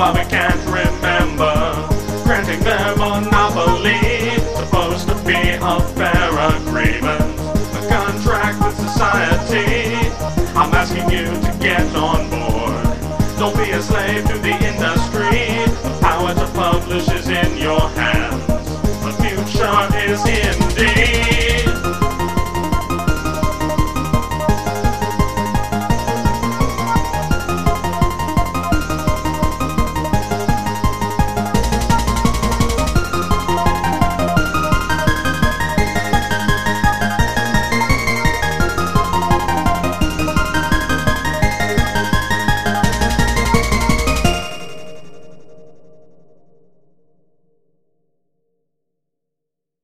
but we can't remember. Granting their monopoly, supposed to be a fair agreement, a contract with society. I'm asking you to get on board. Don't be a slave to the industry. The power to publish is in your hands.